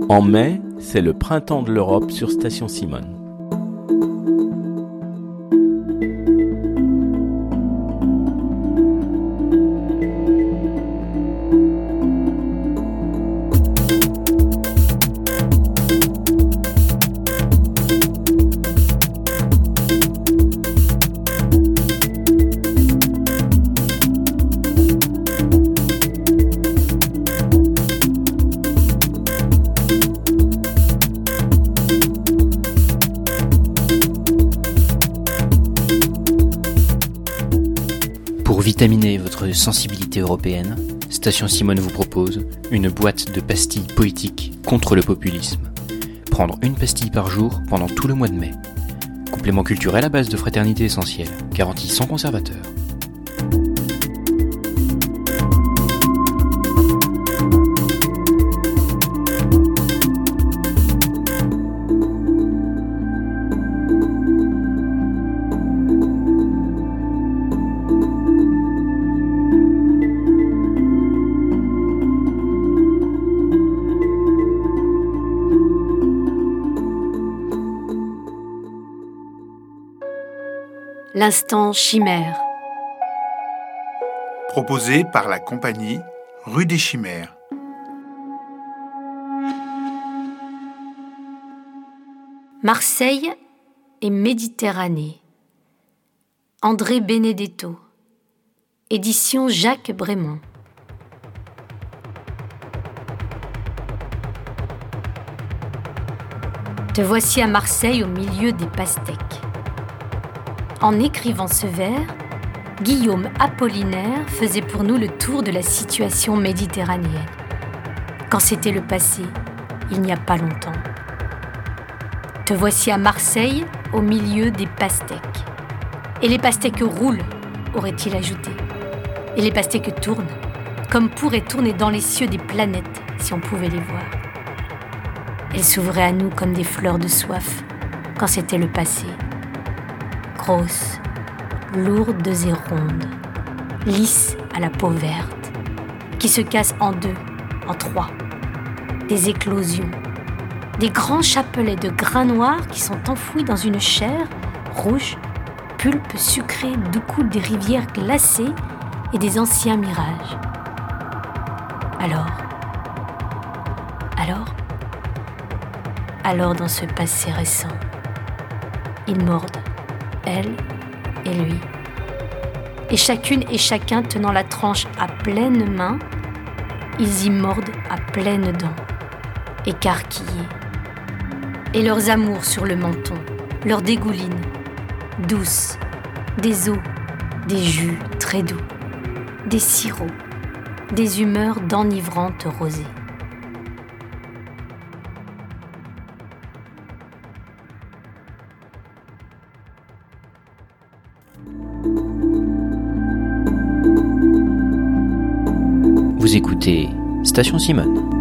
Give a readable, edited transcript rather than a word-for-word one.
En mai, c'est le printemps de l'Europe sur Station Simone. Pour vitaminer votre sensibilité européenne, Station Simone vous propose une boîte de pastilles poétiques contre le populisme. Prendre une pastille par jour pendant tout le mois de mai. Complément culturel à base de fraternité essentielle, garantie sans conservateur. L'instant chimère. Proposé par la compagnie Rue des Chimères. Marseille et Méditerranée. André Benedetto. Édition Jacques Brémond. Te voici à Marseille au milieu des pastèques. En écrivant ce vers, Guillaume Apollinaire faisait pour nous le tour de la situation méditerranéenne. Quand c'était le passé, il n'y a pas longtemps. Te voici à Marseille, au milieu des pastèques. Et les pastèques roulent, aurait-il ajouté. Et les pastèques tournent, comme pourraient tourner dans les cieux des planètes si on pouvait les voir. Elles s'ouvraient à nous comme des fleurs de soif, quand c'était le passé. Grosses, lourdes et rondes, lisses à la peau verte, qui se cassent en deux, en trois. Des éclosions, des grands chapelets de grains noirs qui sont enfouis dans une chair rouge, pulpe sucrée d'où coulent des rivières glacées et des anciens mirages. Alors dans ce passé récent, ils mordent, elle et lui. Et chacune et chacun tenant la tranche à pleine main, ils y mordent à pleines dents, écarquillés. Et leurs amours sur le menton, leur dégouline, douce, des eaux, des jus très doux, des sirops, des humeurs d'enivrantes rosées. Vous écoutez Station Simone.